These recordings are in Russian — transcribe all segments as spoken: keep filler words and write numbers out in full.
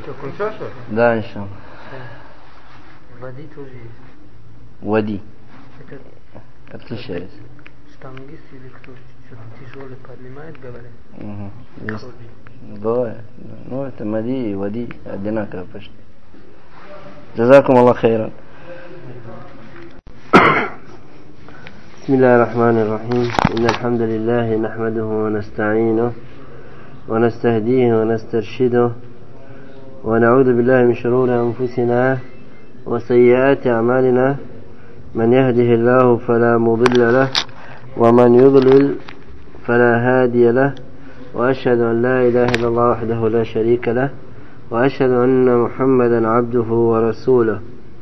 Да, иншаллах. Води тоже есть. Води. Это отличается. Штангист или кто что-то тяжелый поднимает, говорят. Угу. Есть. Бывает. Ну, это мади и води одинаково почти. جزاكم الله خيرا. بسم الله الرحمن الرحيم. إن الحمد لله نحمده ونستعينه ونستهديه ونسترشده ونعوذ بالله من شرور أنفسنا وسيئات أعمالنا من يهده الله فلا مضل له ومن يضلل فلا هادي له وأشهد أن لا إله إلا الله وحده لا شريك له وأشهد أن محمدا عبده ورسوله.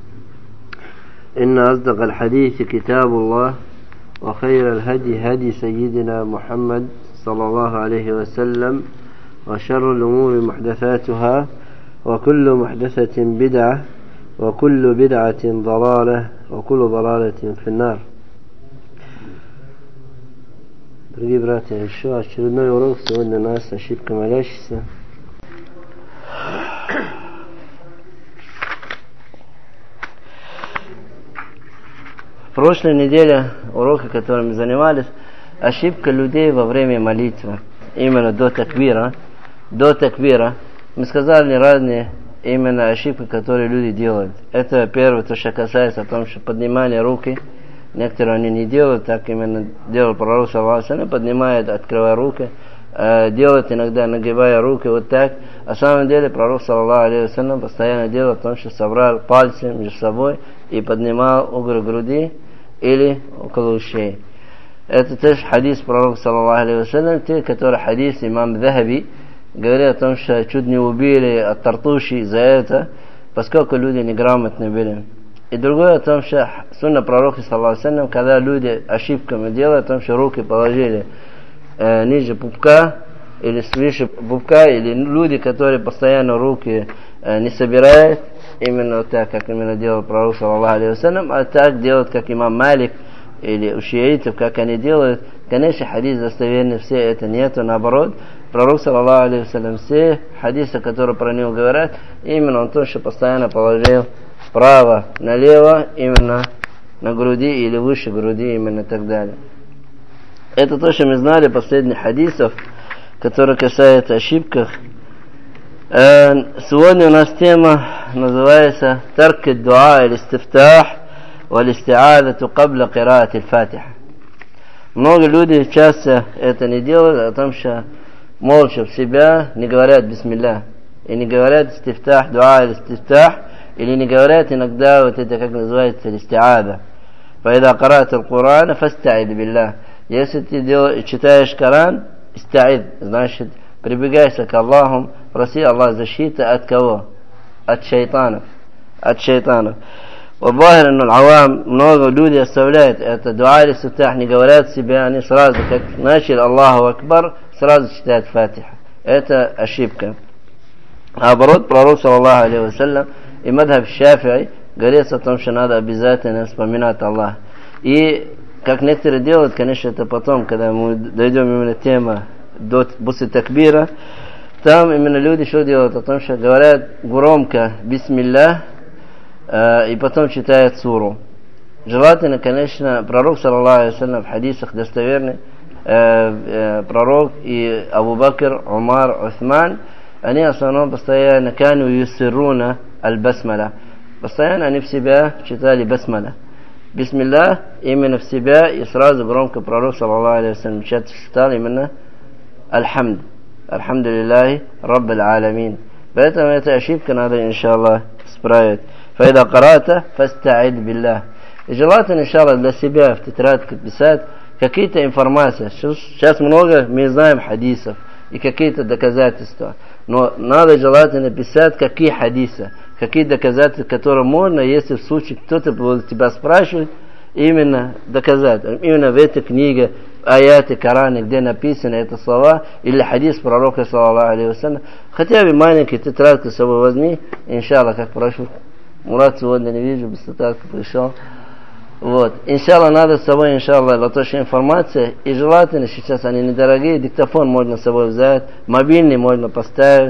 إن أصدق الحديث كتاب الله وخير الهدي هدي سيدنا محمد صلى الله عليه وسلم وشر الأمور محدثاتها وكل محدثة بدعة وكل بدعة ضلالة وكل ضلالة في النار. Дорогие братья, еще очередной урок. Сегодня у нас ошибка молящаяся. В прошлой неделе урока, которым мы занимались, ошибка людей во время молитвы, именно до такбира. До такбира мы сказали разные именно ошибки, которые люди делают. Это первое, то, что касается о том, что поднимали руки. Некоторые они не делают, так именно делал пророк саллаллаху алейхи ва саллям, поднимает, открывая руки, э, делает иногда, нагибая руки вот так. А на самом деле пророк саллаллаху алейхи ва саллям постоянно делал, потому что собрал пальцы между собой и поднимал угол груди или около ушей. Это тоже хадис пророка саллаллаху алейхи ва саллям, те, которые хадис имам Захаби, говорят о том, что чуть не убили от Тартуши за это, поскольку люди неграмотные были. И другое о том, что сунна пророка саллаллаху алейхи ва саллям, когда люди ошибками делают, о том, что руки положили э, ниже пупка или свыше пупка, или люди, которые постоянно руки э, не собирают, именно вот так, как именно делал пророк саллаллаху алейхи ва саллям, а так делают, как имам Малик или у шиитов, как они делают. Конечно, хадис достоверный, все это нету, наоборот. Пророк саллаллаху алейхи ва саллям, все хадисы, которые про него говорят, именно он то, что постоянно положил вправо, налево, именно на груди или выше груди, именно и так далее. Это то, что мы знали последних хадисов, которые касаются ошибок. Сегодня у нас тема называется «Тарк ад-дуа аль-истифтах валь-исти'адату кабля кираат аль-фатиха». Много людей часто это не делают, о том, что молча в себя не говорят бисмилля. И не говорят истифтах, дуа аль-истифтах, или не говорят иногда вот это, как называется, истиада. Фаида карат аль-Кур'ан, фастаид билля. Если ты дел, читаешь Коран, истаид, значит, прибегайся к Аллаху, проси Аллах защиты от кого? От шайтанов. От шайтанов. Валлахи, аль-авам, много людей оставляют это дуа аль-истифтах, не говорят себе, они сразу, как начали Аллаху Акбар, сразу читают Фатиха. Это ошибка. Наоборот, пророк саллаллаху алейхи ва саллям и мадхаб Шафи'и говорится о том, что надо обязательно вспоминать Аллаха. И как некоторые делают, конечно, это потом, когда мы дойдем именно тема до после такбира, там именно люди что делают? О том, что говорят громко бисмилля э, и потом читают суру. Желательно, конечно, пророк саллаллаху алейхи ва саллям в хадисах достоверный, э, э, пророк и Абу Бакр, Умар, Усман, они в основном постоянно кану юсируна аль-басмаля. Постоянно они в себя читали басмаля. Бисмилля именно в себя, и сразу громко пророк саллаллаху алейхи ва саллям читал именно альхамд. Альхамдулиллахи раббил аламин. Поэтому эта ошибка надо, иншаллах, исправить. Фаида карата фастаид билля. И желательно, иншаллах, для себя в тетрадке писать какие-то информации. Сейчас много мы знаем хадисов и какие-то доказательства. Но надо желательно писать, какие хадисы, какие доказательства, которые можно, если в случае кто-то будет тебя спрашивать, именно доказать. Именно в этой книге, аяты Корана, где написаны эти слова, или хадис пророка, саллаллаху алейхи ва саллям. Хотя бы маленький тетрадку с собой возьми, иншаллах, как прошу. Мурат сегодня не вижу, без тетрадки пришел. Вот. Иншаллах, надо с собой, иншаллах, латошная информация. И желательно, сейчас они недорогие, диктофон можно с собой взять, мобильный можно поставить,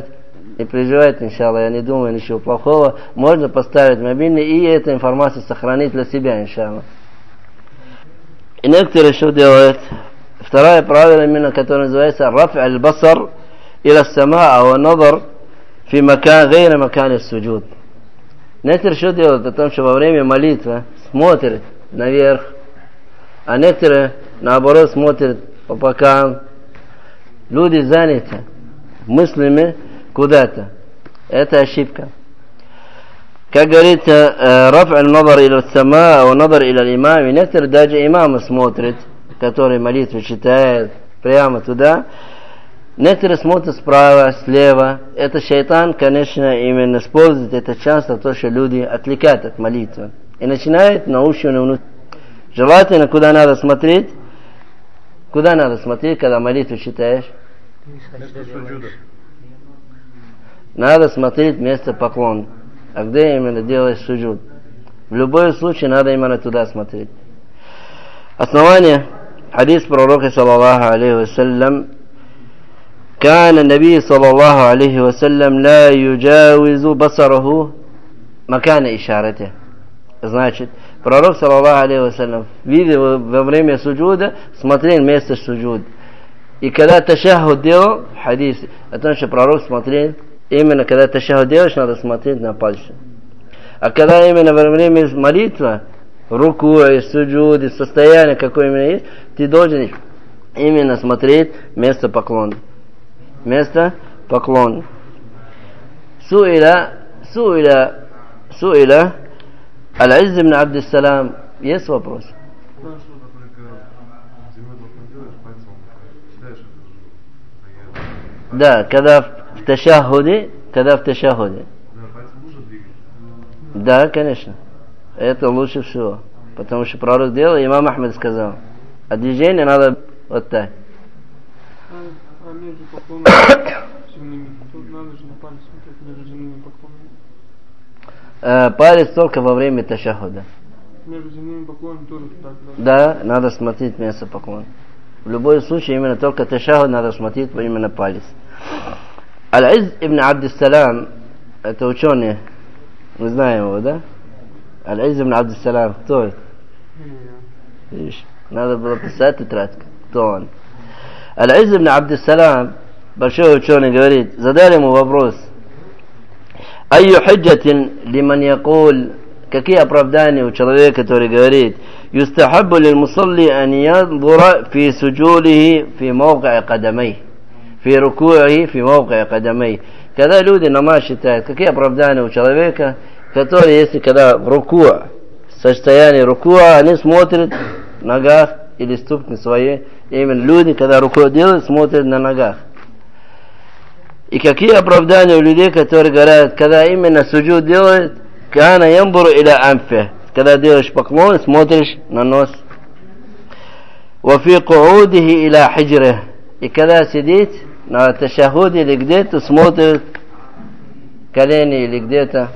Не переживайте, иншаллах, я не думаю ничего плохого. Можно поставить мобильный и эту информацию сохранить для себя, иншаллах. И некоторые что делают? Второе правило, именно, которое называется «Раф аль-басар иля сама ау назар фи макан гейра макан суджуд». Некоторые что делают? Потому что во время молитвы смотрят наверх, а некоторые, наоборот, смотрят по бокам. Люди заняты мыслями куда-то. Это ошибка. Как говорится, «Раф аль-назар иля сама ау назар иля имам». И некоторые даже имамы смотрят, который молитву читает прямо туда. Некоторые смотрят справа, слева. Это шайтан, конечно, именно использует это часто, то, что люди отвлекают от молитвы. И начинает научно внутри. Желательно, куда надо смотреть. Куда надо смотреть, когда молитву читаешь? Надо смотреть место поклона. А где именно делаешь суджуд? В любом случае надо именно туда смотреть. Основание. حديث пророка صلى الله عليه وسلم كان النبي صلى الله عليه وسلم لا يجاوز بصره مكان إشارته. Значит, пророк صلى الله عليه وسلم видел во время суджуда, смотрел место суджуда. И когда ташахуд делал, хадис, о том, что пророк смотрел, именно когда ташахуд делаешь, надо смотреть на пальцы. А когда именно во время молитвы, руку и суджуд, и состояние, какое именно есть, ты должен именно смотреть место поклона. Место поклона. Суиля, суиля, суиля, Аль-Изз ибн Абдиссалам. Есть вопрос? Да, когда в ташахуде, когда в ташахуде. Да, конечно. Это лучше всего. Потому что пророк делал, имам Ахмед сказал. А движение надо вот так. А между поклонами земными, тут надо же на палец смотреть между земными поклонами. Палец только во время ташахуда. Между земными поклонами тоже так надо. Да, надо смотреть место поклона. В любом случае, именно только ташахуд надо смотреть именно палец. Аль-Изз ибн Абдиссалам, это ученый, мы знаем его, да? Аль-Изз ибн Абдиссалам, кто это? Видишь, надо было писать тетрадку. Кто он? Аль-Изз ибн Абдиссалам, большой ученый, говорит, задали ему вопрос. Айю хиджатин лиман якуль, какие оправдания у человека, который говорит, юстахаббу лил мусалли ан янзура фи суджудихи фи мавка'i кадамей, фи руку'ихи фи мавка'i кадамей. Когда люди намаз считают, какие оправдания у человека, который, если когда в руку, в состоянии руку, они смотрят в ногах или ступни свои. Именно люди, когда руку делают, смотрят на ногах. И какие оправдания у людей, которые говорят, когда именно суджуд делают, кана ямбуру иля амфе, когда делаешь поклон, смотришь на нос. Вафи куудихи иля хиджре, и когда сидит на ташахуде или где-то, смотрит колени или где-то.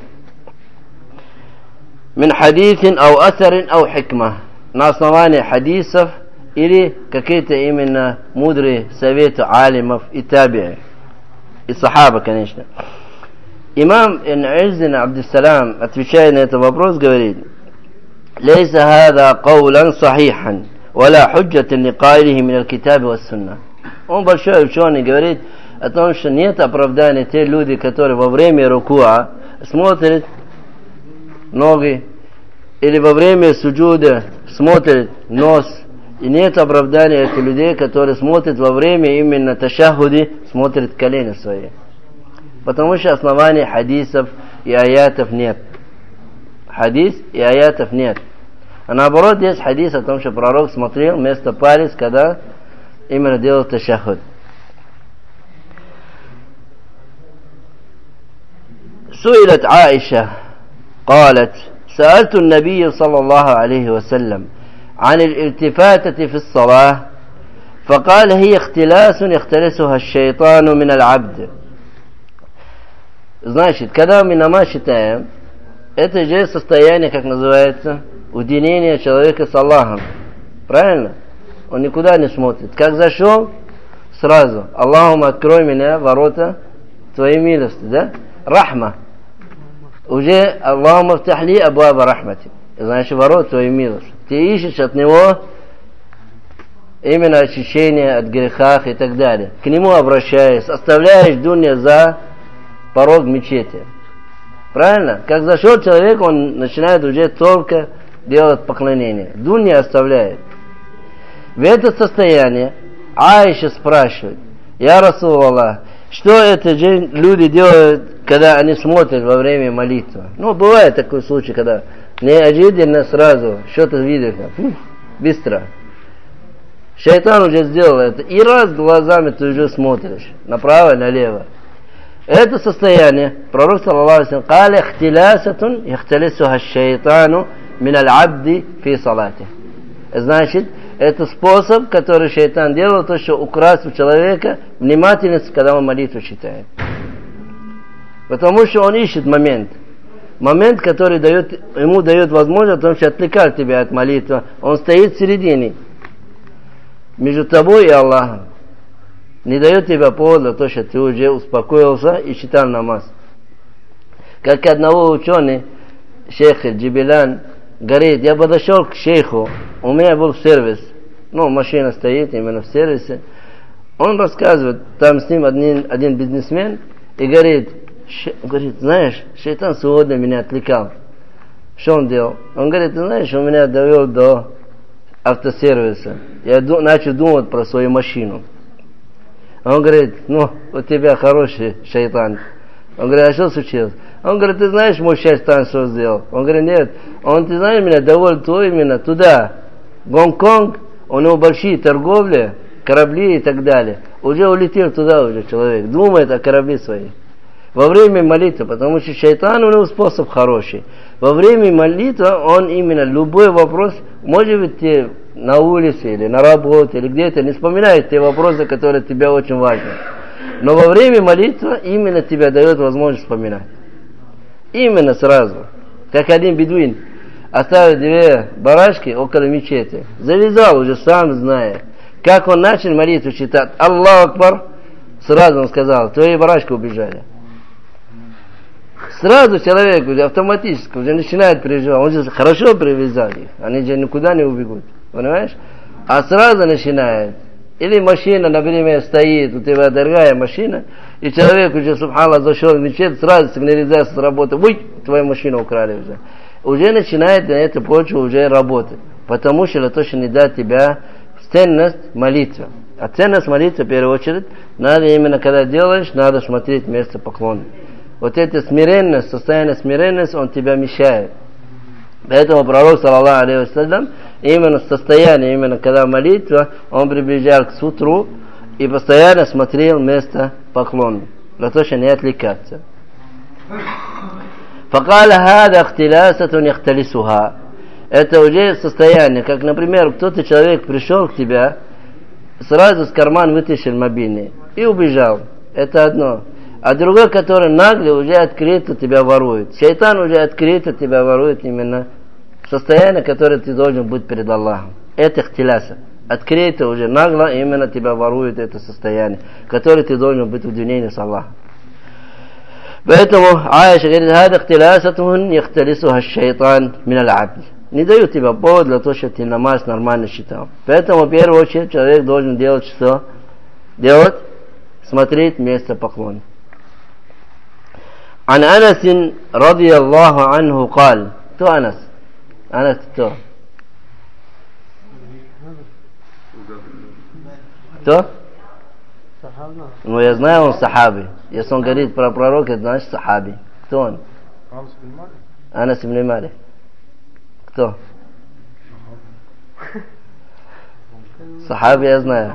Мин хадисин ау асарин ау хикма, на основании хадисов или какие-то именно мудрые советы алимов и таби'и. И сахаба, конечно. Имам Аль-Изз ибн Абдиссалам, отвечая на этот вопрос, говорит: «Лейса хада каулян сахихан, валя худжатан ликаилихи мин аль-китаби ва-сунна». Он большой ученый, говорит о том, что нет оправдания те люди, которые во время рукуа смотрят ноги, или во время суджуда смотрят нос. И нет оправдания этих людей, которые смотрят во время именно ташахуди, смотрят колени свои. Потому что оснований хадисов и аятов нет. Хадис и аятов нет. А наоборот, есть хадис о том, что пророк смотрел вместо палец, когда именно делал ташахуд. سئلت عائشة قالت سألت النبي صلى الله عليه وسلم عن الالتفاتة في الصلاة فقال هي اختلاس يختلسها الشيطان من العبد. Значит, когда мы намаз читаем, это же состояние, как называется, уединение человека с Аллахом. Правильно? Он никуда не смотрит. Как зашел, сразу: Аллахумма, открой меня ворота твоей милости, да? Рахма. Уже Аллаху мафтахли абуаба рахмати. Значит, ворот твоей милости. Ты ищешь от него именно очищение от грехах и так далее. К нему обращаясь, оставляешь дунья за порог мечети. Правильно? Как зашел человек, он начинает уже только делать поклонение. Дунья оставляет. В это состояние Аиша спрашивает: Я Расул-Аллах, что это люди делают, когда они смотрят во время молитвы? Ну, бывает такой случай, когда неожиданно сразу что-то видишь, быстро. Шайтан уже сделал это. И раз глазами ты уже смотришь, направо и налево. Это состояние, пророк саллаллаху алейхи ва саллям, قال اختلاسة يختلسها الشيطان من العبد في صلاته. Значит, это способ, который шайтан делал, то, что украсть у человека внимательность, когда он молитву читает. Потому что он ищет момент. Момент, который дает, ему дает возможность, потому что отвлекает тебя от молитвы. Он стоит в середине, между тобой и Аллахом. Не дает тебе повода, то, что ты уже успокоился и читал намаз. Как одного ученого, шейх Джибилян, говорит: я подошел к шейху, у меня был сервис, ну, машина стоит именно в сервисе. Он рассказывает, там с ним один, один бизнесмен, и говорит, ше, говорит, знаешь, шайтан сегодня меня отвлекал. Что он делал? Он говорит: ты знаешь, он меня довел до автосервиса. Я ду, начал думать про свою машину. Он говорит: ну, у тебя хороший шайтан. Он говорит: а что случилось? Он говорит: ты знаешь, мой шайтан что сделал? Он говорит: нет. Он, ты знаешь, меня довольно то именно туда, Гонконг, у него большие торговли, корабли и так далее. Уже улетел туда уже человек, думает о корабле своей. Во время молитвы, потому что шайтан у него способ хороший. Во время молитвы он именно любой вопрос, может быть, ты на улице или на работе или где-то не вспоминает те вопросы, которые тебе очень важны. Но во время молитвы именно тебя дает возможность вспоминать. Именно сразу. Как один бедуин оставил две барашки около мечети. Завязал уже, сам зная. Как он начал молитву читать Аллаху Акбар, сразу он сказал: твои барашки убежали. Сразу человек уже автоматически уже начинает переживать. Он же хорошо привязал их. Они же никуда не убегут. Понимаешь? А сразу начинает. Или машина, например, стоит, у тебя дорогая машина, и человек уже, субханаллах, зашел в мечеть, сразу сигнализация сработает. Ой, твою машину украли уже. Уже начинает на эту почву уже работать. Потому что это точно не дает тебя ценность молитвы. А ценность молитвы, в первую очередь, надо именно, когда делаешь, надо смотреть место поклона. Вот эта смиренность, состояние смиренности, он тебя мешает. Поэтому пророк, саллаллаху алейхи ва саллям, именно состояние, именно когда молитва, он приближал к сутру и постоянно смотрел место поклона, для того, чтобы не отвлекаться. فقال هذا اختلاسة يختلسها. Это уже состояние, как, например, кто-то человек пришел к тебе, сразу с кармана вытащил мобильный и убежал. Это одно. А другой, который нагло уже открыто тебя ворует. Шайтан уже открыто тебя ворует именно состояние, которое ты должен быть перед Аллахом. Это ихтиляса. Открыто уже нагло именно тебя ворует это состояние, которое ты должен быть в уединении с Аллахом. Поэтому Аиша говорит: «Хада ихтилясатун яхталисуха шайтан мин аль-абд». Не дают тебе повод для того, чтобы ты намаз нормально читал. Поэтому в первую очередь человек должен делать что? Делать? Смотреть место поклона. عن أنس رضي الله عنه قال: кто Анас? Анас кто? Кто? Ну, я знаю, он сахаби. Если он говорит про пророка, это значит сахаби. Кто он? Анас ибн Малик. Кто? Сахаби я знаю.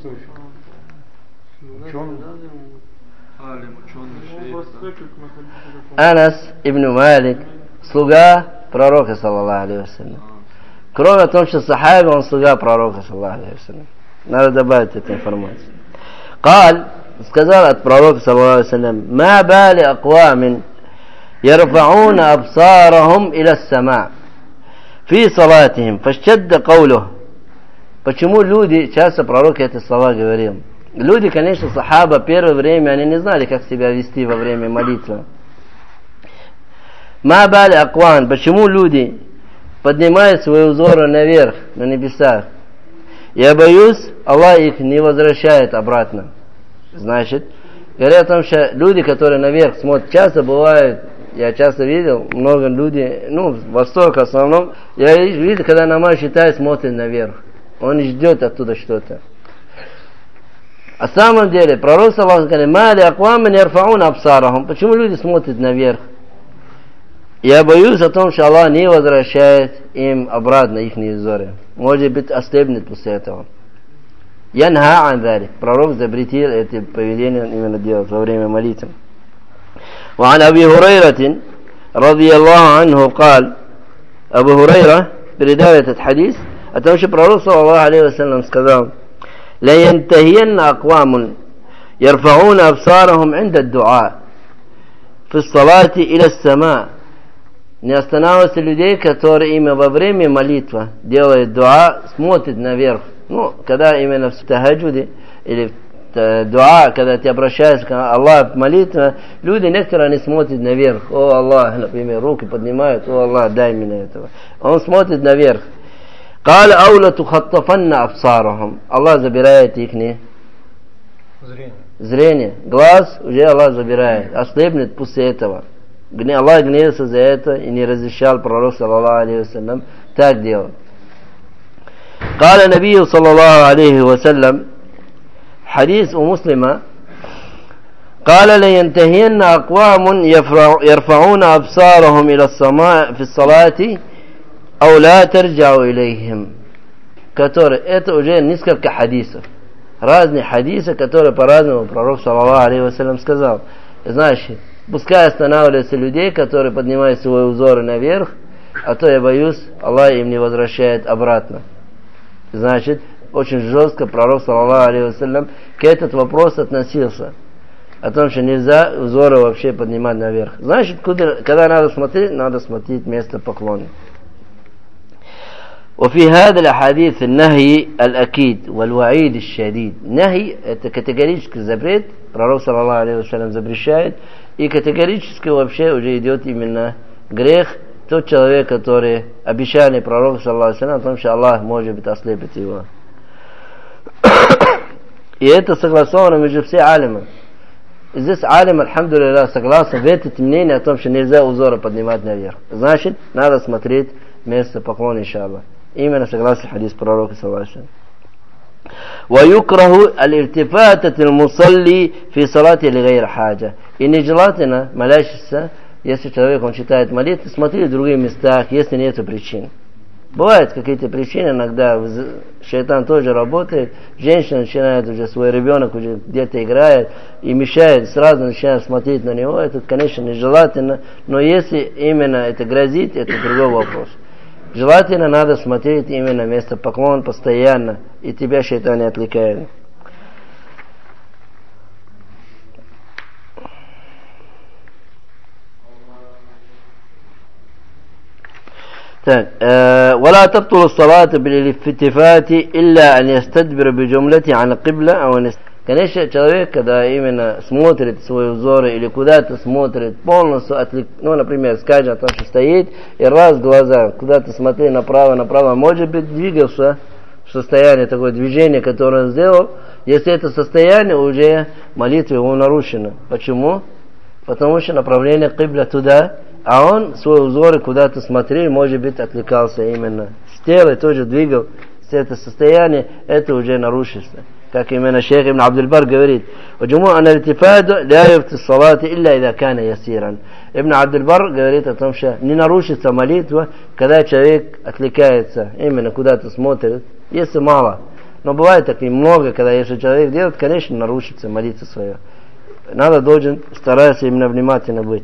Анас ибн Малик, слуга пророка, саллаллаху алейхи ва саллям. Кроме того, что сахаби, он слуга пророка, саллаллаху алейхи ва саллям. Надо добавить эту информацию. قال, сказал от пророка, саллаллаху алейхи ва саллям: ما بال أقوام يرفعون أبصارهم إلى السماء في صلاتهم فاشتد قوله. Почему люди, часто пророк эти слова говорил, Люди, конечно, сахаба, первое время, они не знали, как себя вести во время молитвы. Ма бали акван, почему люди поднимают свои взоры наверх, на небесах? Я боюсь, Аллах их не возвращает обратно. Значит, говорят о том, что люди, которые наверх смотрят, часто бывает, я часто видел, много людей, ну, Восток в основном, я видел, когда намаз считает, смотрит наверх. Он ждет оттуда что-то. А в самом деле, пророк саллаллаху алейхи ва саллям говорит, «Мали акваман ярфауна абсарахум». Почему люди смотрят наверх? Я боюсь о том, что Аллах не возвращает им обратно их взоры. Может быть, ослепнет после этого. Янха ан далик. Пророк запретил это поведение именно делать во время молитвы. وعن أبي هريرة رضي الله عنه قال أبو هريرة передал этот хадис о том, что пророк саллаллаху алейхи ва саллям сказал: لا ينتهين أقوام يرفعون أبصارهم عند الدعاء في الصلاة إلى السماء. Не останавливаются людей, которые именно во время молитвы делают дуа, смотрят наверх. Ну, когда именно в тахаджуде или в дуа, когда ты обращаешься к Аллаху в молитве, люди некоторые не смотрят наверх. О Аллах, например, руки поднимают, о Аллах, дай мне этого. Он смотрит наверх. قال أولا تخطفن أبصارهم. Аллах забирает их зрение. Зрение. Глаз уже Аллах забирает. Ослепнет после этого. Аллах гневался за это и не разрешал пророку саллаллаху алейхи ва саллям так делать. قال النبي صلى الله عليه وسلم حديث مسلم قال لينتهين أقوام يرفعون أبصارهم إلى السماء في الصلاة أو لا ترجعوا إليهم. Которые, это уже несколько хадисов. Разные хадисы, которые по-разному пророк саллаллаху алейхи ва саллям сказал. Значит, пускай останавливаются людей, которые поднимают свои взоры наверх, а то я боюсь, Аллах им не возвращает обратно. Значит, очень жестко пророк саллаллаху алейхи ва саллям к этот вопрос относился. О том, что нельзя взоры вообще поднимать наверх. Значит, куда, когда надо смотреть, надо смотреть место поклона. وفي هذا الحديث النهي الأكيد والوعيد الشديد. Нахи – это категорический запрет, пророк саллаллаху алейхи ва саллям запрещает, и категорически вообще уже идет именно грех тот человек, который обещали пророку саллаллаху алейхи ва саллям о том, что Аллах может быть ослепит его. И это согласовано между все алимы. И здесь алим, альхамдулилlah, согласен в это мнение о том, что нельзя узоры поднимать наверх. Значит, надо смотреть место поклона, иншаллах. Именно согласно хадис пророка саллаллаху алейхи ва саллям. ويكره الالتفاتة المصلي في صلاة لغير حاجة. И нежелательно молящийся, если человек он читает молитву, смотреть в других местах, если нет причин. Бывают какие-то причины, иногда шайтан тоже работает, женщина начинает уже, свой ребенок уже где-то играет и мешает, сразу начинает смотреть на него, это, конечно, нежелательно, но если именно это грозит, это другой вопрос. Желательно надо смотреть именно место поклона постоянно, и тебя шайтан не отвлекает. Так, ولا تبطل الصلاة بالالتفات إلا أن يستدبر بجملته عن القبلة أو. Конечно, человек, когда именно смотрит свои взоры или куда-то смотрит, полностью отвлек, ну, например, скажем о том, что стоит, и раз глаза куда-то смотрит направо, направо, может быть, двигался в состоянии такое движение, которое он сделал, если это состояние, уже молитва его нарушена. Почему? Потому что направление кибля туда, а он свои взоры куда-то смотрел, может быть, отвлекался именно. С тела тоже двигал, с это состояние, это уже нарушится. Как именно шейх Ибн Абдул-Бар говорит, وجموع أن الالتفات لا يفتي الصلاة إلا إذا كان يسيرا. Ибн Абдул-Бар говорит о том, что не нарушится молитва, когда человек отвлекается, именно куда-то смотрит, если мало. Но бывает так немного, когда если человек делает, конечно, нарушится молитва своя. Надо должен стараться именно внимательно быть.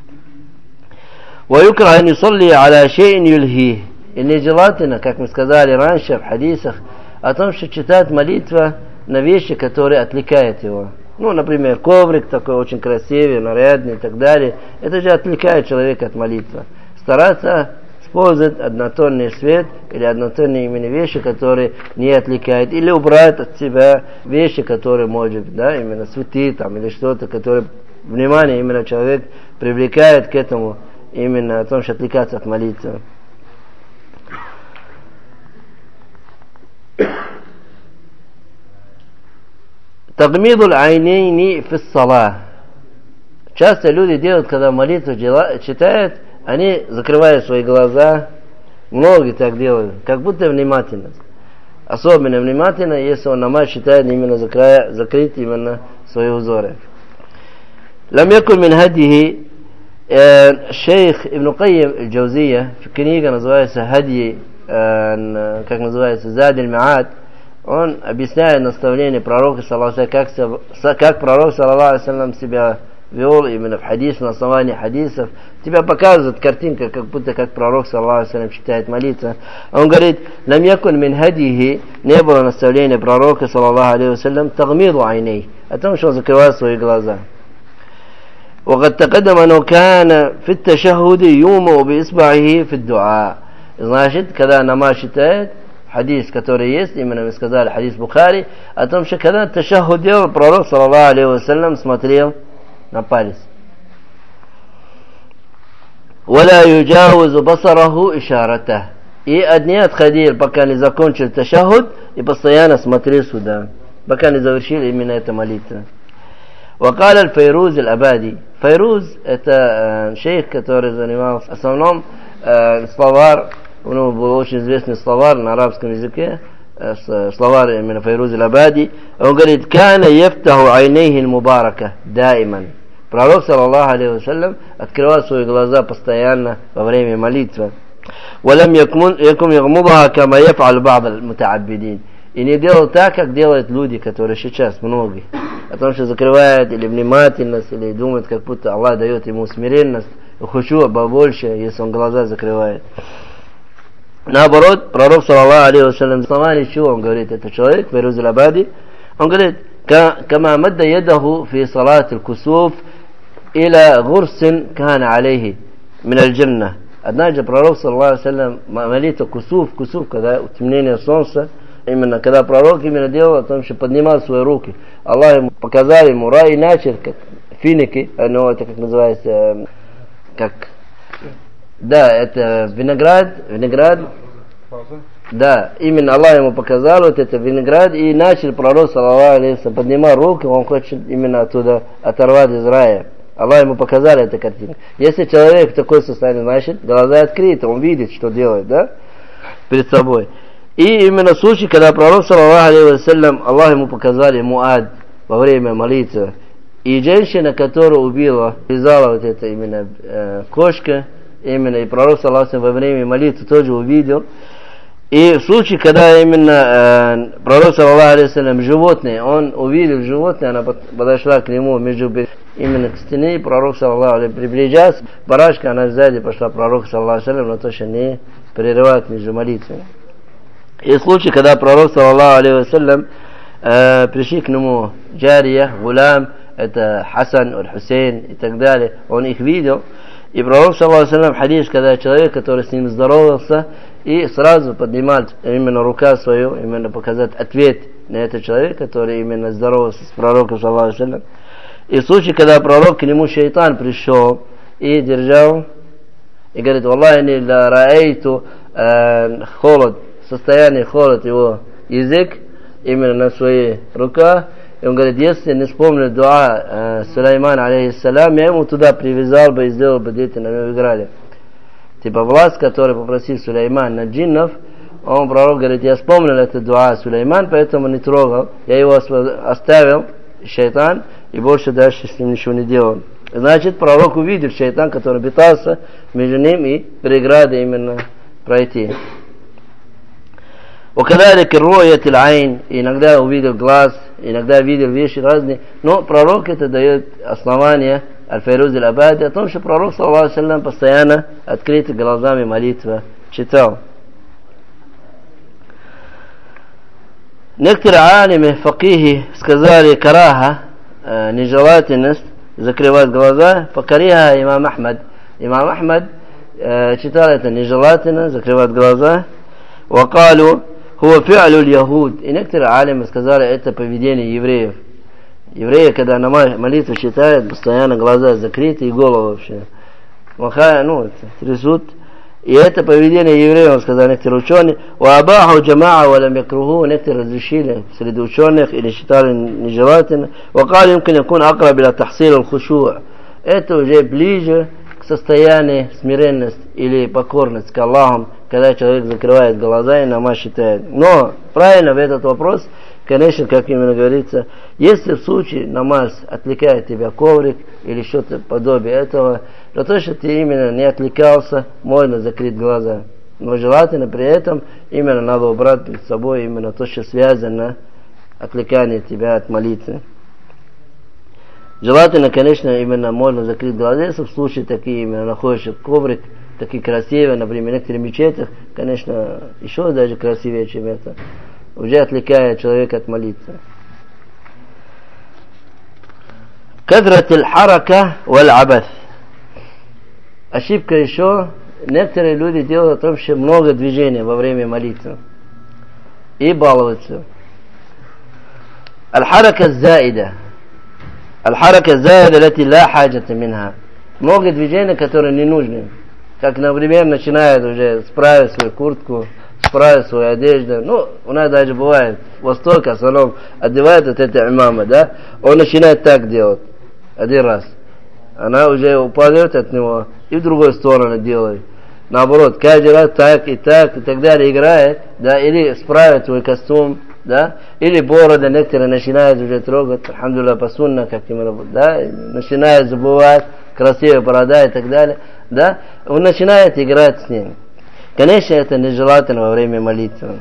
ويكره أن يصلي على شيء يلهيه. И нежелательно, как мы сказали раньше в хадисах, о том, что читать молитва на вещи, которые отвлекают его. Ну, например, коврик такой очень красивый, нарядный и так далее. Это же отвлекает человека от молитвы. Стараться использовать однотонный свет или однотонные именно вещи, которые не отвлекают, или убрать от себя вещи, которые может, да, именно цветы там, или что-то, которое внимание именно человек привлекает к этому, именно о том, что отвлекаться от молитвы. Тагмидуль айнейни фиссала. Часто люди делают, когда молитву читают, они закрывают свои глаза. Многие так делают, как будто внимательность. Особенно внимательно, если он намаз читает, именно закрывая, закрыть именно свои узоры. Лам якун мин хадихи шейх Ибн Кайим аль-Джаузия, в книге называется Хади, как называется, Зад аль-Маад, он объясняет наставление пророка, саллаллаху, как, как пророк, саллаллаху, себя вел именно в хадис, на основании хадисов. Тебя показывает картинка, как будто как пророк, саллаллаху, читает молитву. Он говорит, лам якун мин хадихи, не было наставления пророка, саллаллаху, тагмиду айней, о том, что он закрывает свои глаза. وقد تقدم أنه كان في التشهد يومئ بإصبعه في الدعاء. Значит, когда намаз читает, хадис, который есть, именно мы сказали, хадис Бухари, о том, что когда ташаххуд делал, пророк, саллаллаху алейхи вассалям, смотрел на палец. ولا يجاوز بصره إشارته. И одни отходили, пока не закончил ташаххуд, и постоянно смотрел сюда, пока не завершил именно эту молитву. وقال الفيروز الأبادي. Фейруз это э, шейх, который занимался в основном э, словарь, у него был очень известный словарь на арабском языке, э, словарь именно Фейруз аль-Абади. Он говорит, «Кана ефтаху айнейхи аль-мубарака даиман». Пророк, саллаллаху алейхи вассалям, открывал свои глаза постоянно во время молитвы. «Валям якум ягмудаха кама яф'аль ба'д аль-мута'аббидин». И не делал так, как делают люди, которые сейчас, многие. О том, что закрывают или внимательность, или думают, как будто Аллах дает ему смиренность, хушуа побольше, если он глаза закрывает. Наоборот, пророк, саллаллаху алейхи вассалям, в основании чего он говорит, это человек, Фейруз аль-Абади, он говорит, «Кама мадда ядаху фи салат аль-кусуф иля гурсин кана алейхи мин аль-джанна». Однажды пророк, саллаллаху алейхи вассалям, молитва кусуф, кусуф, когда утемнение солнца, именно когда пророк именно делал о том, что поднимал свои руки. Аллах ему показал ему рай и начал, как финики, ну это как называется, как, да, это виноград, виноград, да, именно Аллах ему показал вот это виноград, и начал пророк, саллаллаху алейхи вассалям, поднимал руки, он хочет именно оттуда оторвать из рая. Аллах ему показал эту картину. Если человек в такой состоянии, значит, глаза открыты, он видит, что делает, да, перед собой. И именно случай, когда пророк, саллаллаху алейхи вассалям, Аллах ему показали Муад во время молитвы. И женщина, которая убила, вязала вот это именно э, кошка, именно, и пророк, саллаллаху алейхи вассалям, во время молитвы тоже увидел. И в случае, когда именно э, пророк, саллаллаху алейхи вассалям, животное, он увидел животное, она подошла к нему между именно к стене, и пророк, саллаллаху алейхи вассалям, приближаясь, барашка, она сзади пошла пророк, саллаллаху алейхи вассалям, на то, что не прерывать между молитвами. И случай, когда пророк, саллаллаху алейхи вассалям, э, пришли к нему Джария, Гулам, это Хасан, Аль-Хусейн и так далее, он их видел. И пророк, саллаллаху алейхи вассалям, хадис, когда человек, который с ним здоровался, и сразу поднимал именно рука свою, именно показать ответ на этот человек, который именно здоровался с пророком, саллаллаху алейхи вассалям. И случай, когда пророк, к нему шайтан пришел и держал, и говорит, «Валлахи ни ла раэйту холод», состояние холод его язык именно на своей руках. И он говорит, если не вспомню дуа э, Сулеймана, алейхиссалям, я ему туда привязал бы и сделал бы, дети на него играли. Типа власть, который попросил Сулейман на джиннов, он, пророк, говорит, я вспомнил это дуа Сулейман, поэтому не трогал. Я его оставил, шайтан, и больше дальше с ним ничего не делал. Значит, пророк увидел шайтан, который питался между ним и преграды именно пройти. وكذلك الرؤية العين, иногда увидел глаз, иногда видел вещи разные, но пророк это дает основание Аль-Фейруз аль-Абади о том, что пророк, саллаллаху алейхи вассалям, постоянно открытыми глазами молитва читал. Некоторые алимы, факихи сказали караха, э, нежелательность закрывать глаза, факариха имам Ахмад. Имам Ахмад э, читал это нежелательно, закрывать глаза. Вакалу хуа фи'алу яхуд. И некоторые алимы сказали, это поведение евреев. Евреи, когда на молитву читают, постоянно глаза закрыты и голову вообще. Махая, ну, трясут. И это поведение евреев, сказали некоторые ученые. Уабаху джамаа валям якруху. Некоторые разрешили среди ученых или считали нежелательно. Вакали юмкин якун акраб иля тахсил аль-хушу'а. Это уже ближе к состоянию смиренности или покорности к Аллаху, когда человек закрывает глаза и намаз считает. Но правильно в этот вопрос, конечно, как именно говорится, если в случае намаз отвлекает тебя коврик или что-то подобие этого, то то, что ты именно не отвлекался, можно закрыть глаза. Но желательно при этом именно надо убрать перед собой именно то, что связано отвлекание тебя от молитвы. Желательно, конечно, именно можно закрыть глаза, если в случае такие именно находишься коврик, такие красивые, например, в некоторых мечетях, конечно, еще даже красивее, чем это, уже отвлекает человека от молитвы. Кадрат аль-харака валь-абаth. Ошибка еще, некоторые люди делают о том, что много движений во время молитвы и балуются. Аль-харака заида. Аль-харака заида, лати ла хаджата минха. Много движений, которые не нужны. Как, например, начинает уже справить свою куртку, справить свою одежду. Ну, у нас даже бывает, в Востоке, в основном, одевает вот это имама, да? Он начинает так делать. Один раз. Она уже упадет от него и в другую сторону делает. Наоборот, каждый раз так и так и так далее играет, да, или справит свой костюм, да, или борода некоторые начинают уже трогать, алхамдулилlah, по сунна, как именно, да, начинают забывать красивая борода и так далее, да, он начинает играть с ним. Конечно, это нежелательно во время молитвы.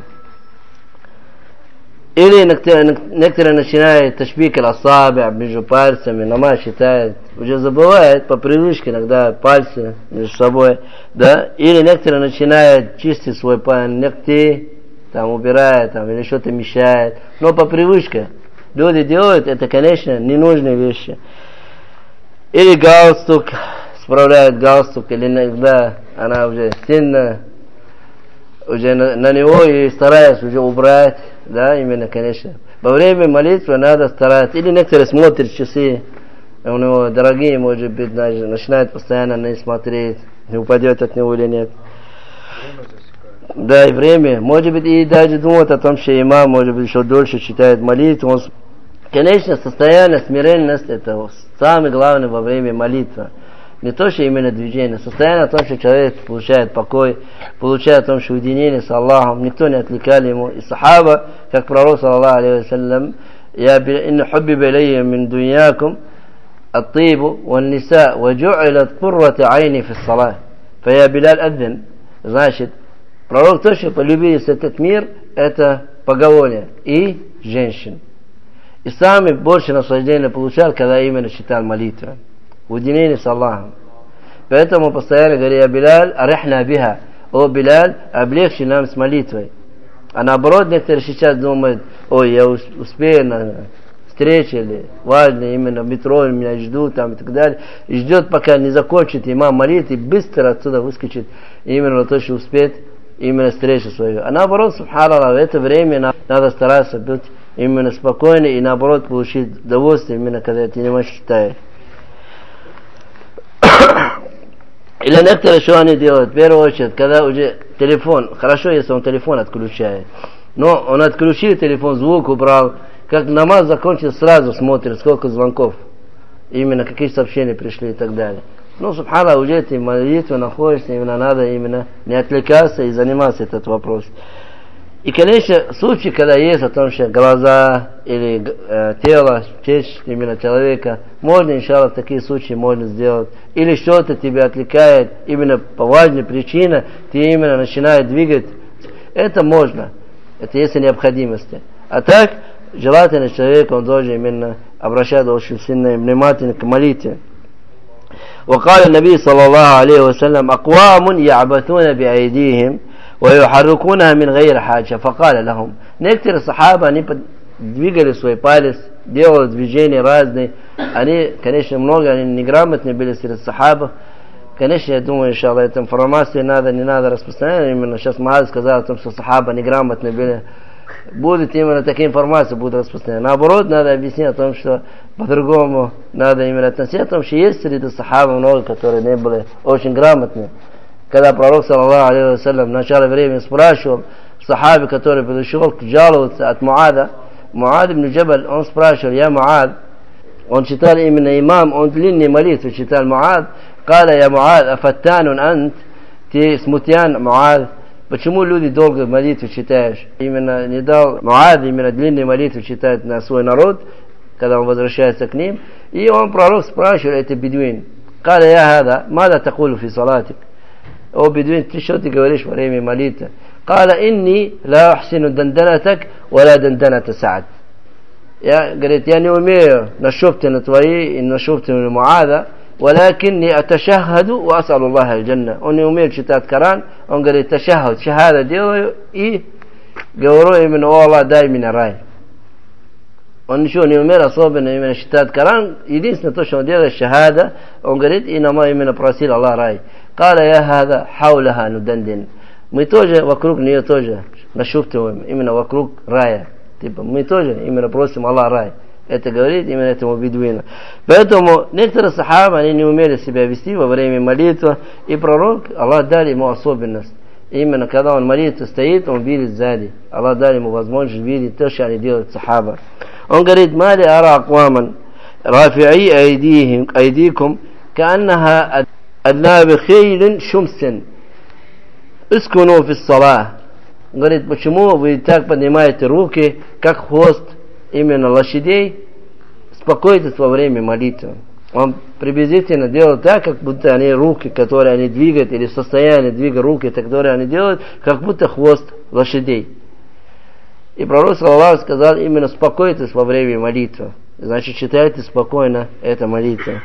Или некоторые начинают ташбик аль-асаби' между пальцами, намаз считает, уже забывает по привычке иногда пальцы между собой, да, или некоторые начинают чистить свой ногти, там убирает, там, или что-то мешает, но по привычке. Люди делают, это, конечно, ненужные вещи. Или галстук, справляет галстук, или иногда она уже сильно, уже на, на него и старается уже убрать, да, именно, конечно. Во время молитвы надо стараться, или некоторые смотрят часы, у него дорогие, может быть, даже начинает постоянно на них смотреть, не упадет от него или нет. Да, и время, может быть, и даже думает о том, что имам, может быть, еще дольше читает молитву. Он... Конечно, состояние смиренности, это самое главное во время молитвы. Не то, что именно движение, состояние о том, что человек получает покой, получает о том, что уединение с Аллахом, никто не отвлекал ему. И сахаба, как пророк, саллаллаху алейхи вассалям, «Я инна хуббиба илайя мин дуньякум ат-тибу ван-ниса ва джу'илат куррата айни фи ссалах». Фая Билаль адзин. Значит, пророк точно полюбил этот мир, это поголовье и женщин. И сами больше наслаждения получал, когда именно читал молитву. Уединение с Аллахом. Поэтому постоянно говорит: «Я Билаль, арихна биха». О, Билаль, облегчи нам с молитвой. А наоборот, некоторые сейчас думают: ой, я успею на встрече, или важно, именно в метро меня ждут, там и так далее. И ждет, пока не закончит имам молитвы, и быстро отсюда выскочит именно то, что успеет именно встречу свою. А наоборот, субханаллах, в это время надо стараться быть именно спокойно и наоборот получить удовольствие, именно когда ты не можешь читать. Или некоторые, что они делают, в первую очередь, когда уже телефон, хорошо, если он телефон отключает, но он отключил телефон, звук убрал, как намаз закончил, сразу смотрит, сколько звонков, именно какие сообщения пришли и так далее. Ну, субханаллах, уже ты в молитве находишься, именно надо именно не отвлекаться и заниматься этот вопрос. И, конечно, случай, когда есть о том, что глаза или э, тело, честь именно человека, можно, иншаллах, в такие случаи можно сделать. Или что-то тебя отвлекает, именно по важной причине, ты именно начинаешь двигать. Это можно. Это есть необходимости. А так, желательно человек, он должен именно обращаться очень сильно и внимательно к молитве. وقال النبي صلى الله عليه وسلم أقوام يعبثون بأيديهم ويحركونها من غير حاجة فقال لهم. Некоторые сахаба, они двигали свой палец, делали движения разные. Они, конечно, много, они неграмотные были среди сахабов. Конечно, я думаю, иншаллах, эта информация надо, не надо распространять. Именно сейчас Муаз сказал о том, что сахаба неграмотные были. Будет именно такие информации будут распространять. Наоборот, надо объяснить о том, что по-другому надо именно относиться, о том, что есть среди сахаба много, которые не были очень грамотны. Когда пророк, саллаллаху алейхи ва саллям, в начале времени спрашивал сахаби, который пришел жаловаться от Муада, Муад ибн Джабаль, он спрашивал: я Муад, он читал именно имам, он длинные молитвы читал Муад, قال يا معاذ أفتان أنت, ты смутьян, Муад, почему люди долго молитвы читаешь? Именно не дал Муад именно длинные молитвы читать на свой народ, когда он возвращается к ним. И он, пророк, спрашивает, это бедуин. قال يا هذا ماذا تقول في صلاتك? О бедуин, ты что ты говоришь во время молитвы? قال إني لا أحسن دندنتك ولا دندنة سعد. Я, говорит, я не умею нашептывать твои и нашептывать Муада, ولكني أتشهد وأسأل الله الجنة. Он не умеет читать Коран, он говорит, ташахад, шахада делаю и говорю именно: о Аллах, дай мне рай. Он ничего не умеет особенно именно читать Коран, единственное то, что он делает, шахада, он говорит, и nama именно просил Аллах рай. قال يا هذا حولها ندندن. Мы тоже вокруг нее тоже нашептываем, именно вокруг рая. Типа мы тоже именно просим Аллах рай. Это говорит именно этому бедуину. Поэтому некоторые сахабы, они не умели себя вести во время молитвы. И пророк, Аллах дал ему особенность. Именно когда он молится, стоит, он видит сзади. Аллах дал ему возможность видеть то, что они делают сахаба. Он говорит: мали ара акваман рафи'i айдихим айдикум кааннаха аднаби хейлин шумсин искуну фи ссалах. Говорит, почему вы так поднимаете руки, как хвост именно лошадей, спокойтесь во время молитвы. Он приблизительно делает так, как будто они руки, которые они двигают, или состояние двигать руки, которые они делают, как будто хвост лошадей. И пророк, саллаллаху, сказал именно: спокойтесь во время молитвы. Значит, читайте спокойно эту молитву.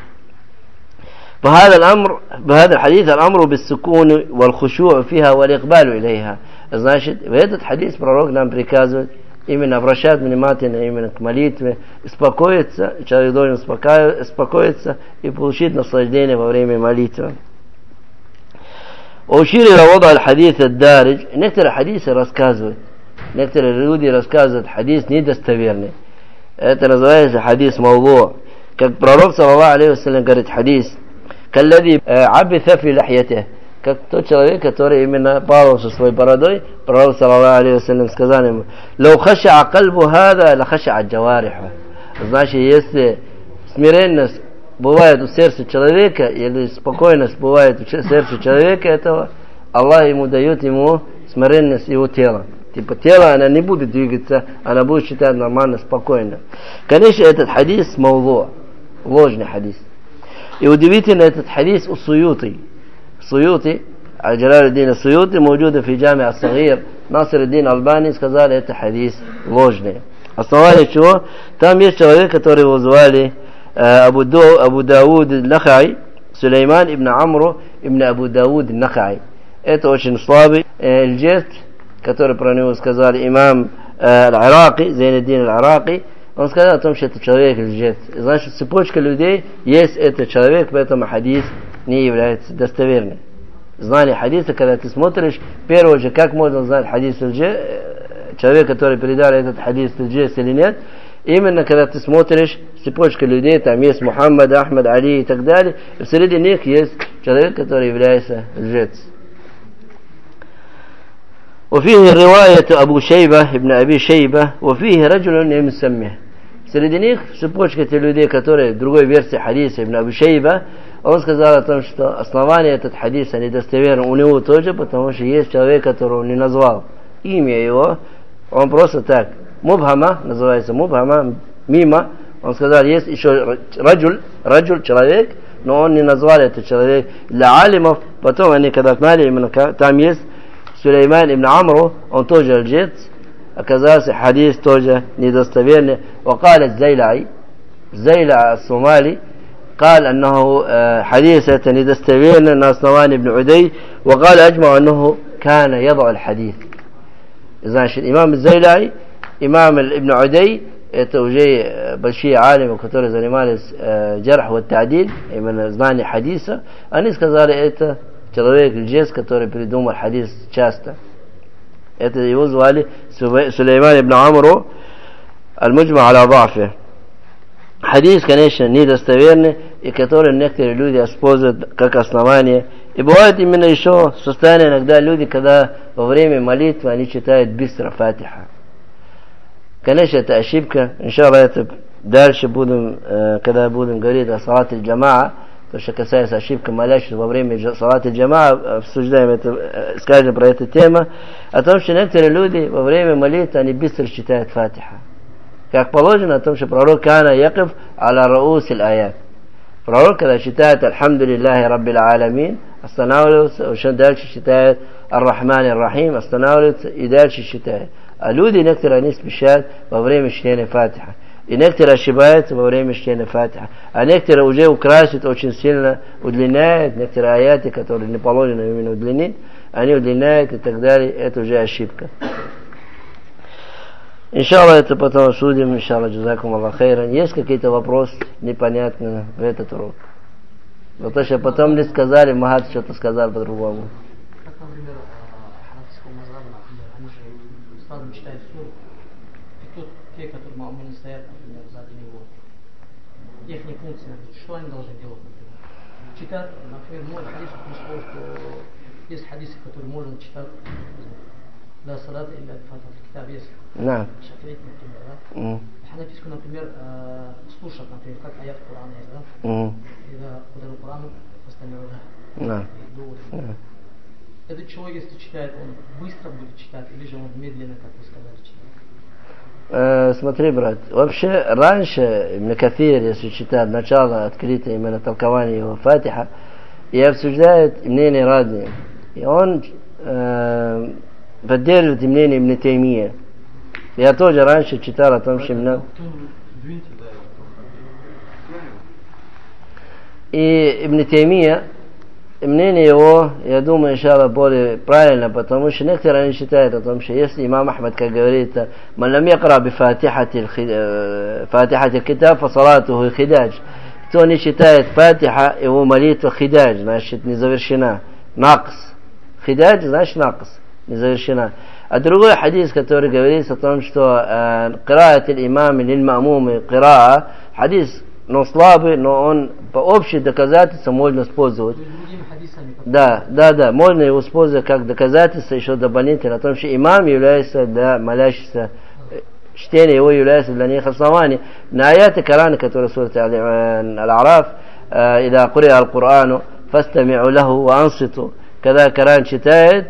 بهذا الأمر بهذا الحديث الأمر بالسكون والخشوع فيها والإقبال إليها. Значит, в этот хадис пророк нам приказывает именно обращать внимание именно к молитве, успокоиться, человек должен успокоиться и получить наслаждение во время молитвы. وأشير إلى وضع الحديث الدارج. Некоторые хадисы рассказывают, некоторые люди рассказывают хадис недостоверный. Это называется хадис мавду. Как пророк, саллаллаху алейхи ва саллям, говорит хадис: كالذي عبث في لحيته. Как тот человек, который именно баловался своей бородой, пророк, саллаллаху алейхи ва саллям, сказал ему: لو خشع قلب هذا لخشع جوارحه. Значит, если смиренность бывает у сердца человека, или спокойность бывает у сердца человека этого, Аллах ему дает ему смиренность его тела. Типа тело, она не будет двигаться, она будет считать нормально, спокойно. Конечно, этот хадис мавду, ложный хадис. И удивительно, этот хадис у Суюти. Суюти, Аль-Джалалуддин Суюти, موجود في جامع الصغير. Насир-ад-Дин Албани сказали, это хадис ложный. Основание чего? Там есть человек, который его звали Абу, Абу Дауд Нахай, Сулейман ибн Амру ибн Абу Дауд Нахай. Это очень слабый лжец, который про него сказали имам Аль-Араки, Зейн-ад-Дин Аль-Араки. Он сказал о том, что это человек лжец. Значит, цепочка людей есть этот человек, поэтому хадис не является достоверным. Знание хадиса, когда ты смотришь, первое же, как можно знать хадис лжец, человек, который передал этот хадис лжец или нет, именно когда ты смотришь цепочка людей, там есть Мухаммад, Ахмад, Али и так далее, и среди них есть человек, который является лжец. وفيه رواية أبو شيبة ابن أبي شيبة وفيه رجل يسميه. Среди них цепочка тех людей, которые в другой версии хадиса ибн Абу Шейба, он сказал о том, что основание этот хадиса недостоверно у него тоже, потому что есть человек, которого он не назвал имя его, он просто так, мубхама, называется мубхама, мимо, он сказал, есть еще раджуль, раджуль, человек, но он не назвал этот человек для алимов, потом они когда знали, именно там есть Сулейман ибн Амру, он тоже лжец, оказался хадис тоже недостоверный. وقال الزيلعي الزيلع الصومالي قال أنه حديث недостоверный на основании ابن عدي وقال أجمع أنه كان يضع الحديث. Значит, имам الزيلعي, имам ابن عدي это уже большие алимы, которые занимались э, джарх ва та'диль, именно знание хадиса, они сказали, это человек лжец, который придумал хадис часто. Это его звали Сулейман ибн Амру аль-Муджма аля да'фи. Хадис, конечно, недостоверный, и который некоторые люди используют как основание. И бывает именно еще состояние иногда люди, когда во время молитвы они читают быстро фатиха. Конечно, это ошибка. Иншаллах, это дальше будем, когда будем говорить о салате джамаа, то, что касается ошибки молящих во время салата джамаа, обсуждаем это, скажем про эту тему, о том, что некоторые люди во время молитвы, они быстро читают фатиха. Как положено о том, что пророк Кана якиф аля раус аль-аят. Пророк, когда читает Альхамдулиллахи Раббил Аламин, останавливается, уже дальше читает Ар-Рахман Ар-Рахим, останавливается и дальше читает. А люди, некоторые, они спешат во время чтения фатиха. И некоторые ошибаются во время чтения фатиха. А некоторые уже украсят очень сильно, удлиняют, некоторые аяты, которые не положено именно удлинить, они удлиняют и так далее, это уже ошибка. Иншаллах, это потом обсудим, иншаллах, джазакум Аллах хайран. Есть какие-то вопросы непонятные в этот урок? Потому что потом не сказали, Махат что-то сказал по-другому. Как, например, ханафийского мазхаба, например, они же сразу читают суру. И тут те, которые мамуны стоят, например, сзади него, их не функция, что они должны делать, например? Читать, например, много хадисов, пришло, что есть хадисы, которые можно читать для салата или для фатиха в китабе есть. Да. Шафиит, например, да? Mm. Ханафийскую, например, э, слушать, например, как аят Корана есть, да? Mm. Когда ударил Корану, остальное, да? Да. Yeah. Этот человек, если читает, он быстро будет читать, или же он медленно, как вы сказали, читает? Э, смотри, брат, вообще раньше Ибн Кафир, если читает начало открытое именно толкование его фатиха, и обсуждает мнения разные. И он э, поддерживает мнение Ибн Таймия. Я тоже раньше читал о том, что именно... И Ибн Таймия, мнение его, я думаю, иншаллах, более правильно, потому что некоторые они считают о том, что если имам Ахмад, как говорит, «Ман лам якра би фатихати китаб, фа салатуху хидадж». Кто не читает фатиха, его молитва хидадж, значит, не завершена. Накс. Хидадж, значит, накс, не завершена. А другой хадис, который говорит о том, что «Кираат аль-имам лиль-ма'мум кираа», хадис, но слабый, но он по общим доказательствам можно использовать. Да, да, да, можно его использовать как доказательство еще дополнительно о том, что имам является для молящихся, чтение его является для них основанием. На аяты Корана, которые в суре Аль-А'раф, «Ида куриа аль-Курану, фастами'у лаху ва анситу», когда Коран читает,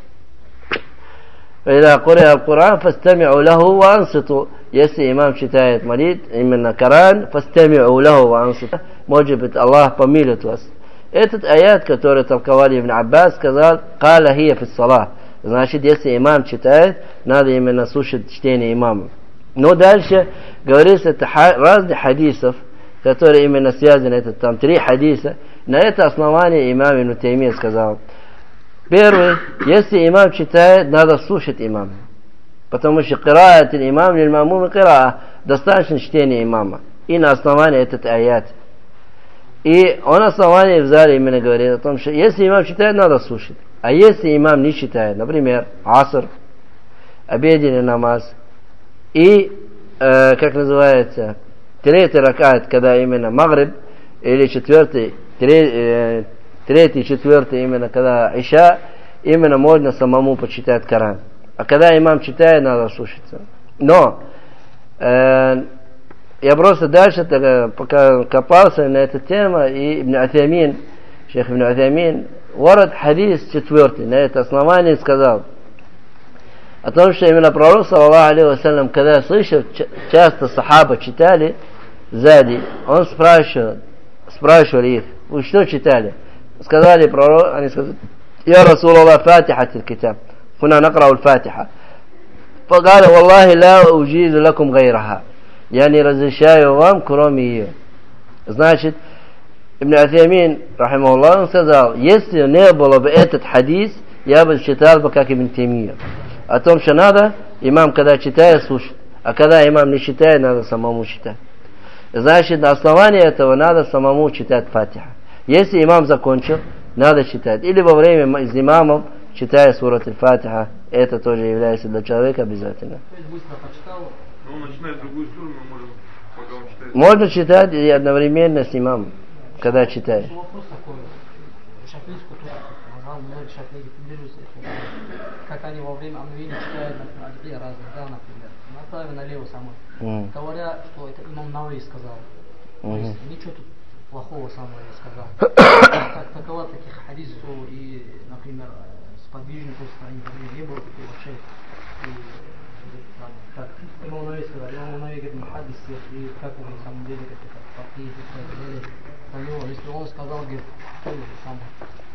«Ида куриа аль-Куран, фастами'у лаху ва анситу». Если имам читает молит, именно Коран, фастами'у лаху ва анситу, может быть, Аллах помилует вас. Этот аят, который толковали Ибн Аббас, сказал, «Каля хия фи ссалах». Значит, если имам читает, надо именно слушать чтение имама. Но дальше говорится, это разные хадисов, которые именно связаны, это там три хадиса. На это основание имам Ибн Таймия сказал. Первый, если имам читает, надо слушать имама. Потому что кираат имам лиль-ма'мум кираа, достаточно чтения имама. И на основании этот аят. И он основание в зале именно говорит о том, что если имам читает, надо слушать. А если имам не читает, например, аср, обеденный намаз, и, э, как называется, третий ракат, когда именно магриб, или четвертый, тре, э, третий, четвертый, именно когда иша, именно можно самому почитать Коран. А когда имам читает, надо слушаться. Но, э, я просто дальше пока копался на эту тему, и Ибн Утhaymeen, шейх Ибн Утhaymeen, ворот хадис четвертый, на это основание сказал о том, что именно пророк, саллаллаху алейхи вассалям, когда слышал, часто сахаба читали сзади, он спрашивал, спрашивал их, вы что читали? Сказали пророк, они сказали, я Расулаллах, фатиха китаб, куна накрау аль-фатиха. فقال والله لا أجيز لكم غيرها. Я не разрешаю вам, кроме ее. Значит, Ибн Утhaymeen, рахимахуллах, он сказал, если не было бы этот хадис, я бы читал бы как Ибн Таймия. О том, что надо, имам, когда читает, слушать. А когда имам не читает, надо самому читать. Значит, на основании этого надо самому читать Фатиха. Если имам закончил, надо читать. Или во время с имамом, читая сурат аль-Фатиха, это тоже является для человека обязательно. То есть быстро почитал. Но он начинает другую суру, мы можем, пока он читает. Можно читать и одновременно с имамом, когда читаешь. Вопрос такой. Шафийскую тоже назвал, многие шафийцы придерживаются этого. Как они во время омовения читают, например, разные, да, например. Направо, налево самое. Mm. Говоря, что это имам Навави сказал. Mm-hmm. То есть ничего тут плохого самого не сказал. Как таково таких хадисов и, например, сподвижников в стране не было таких вообще. И, как имам Навави сказал, имам Навави говорит, мухаддис, и как он на самом деле, как это, факих и так далее. Про него, если он сказал, говорит, то же самое.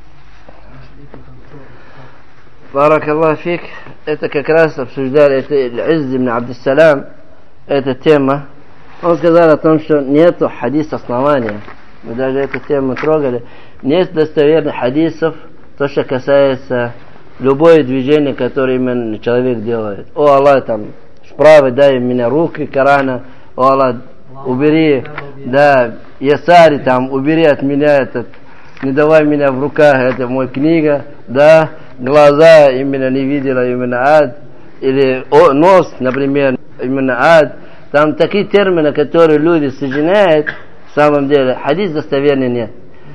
Барак Аллах фик. Это как раз обсуждали, это Изз ибн Абдиссалям, эта тема. Он сказал о том, что нету хадис основания. Мы даже эту тему трогали. Нет достоверных хадисов, то, что касается любое движение, которое именно человек делает. О Аллах, там, справа дай меня руки Корана. О Аллах, убери, да, ясари, там, убери от меня этот, не давай меня в руках, это моя книга, да, глаза именно не видела, именно ад, или о, нос, например, именно ад. Там такие термины, которые люди сочиняют, в самом деле, хадис достоверный нет.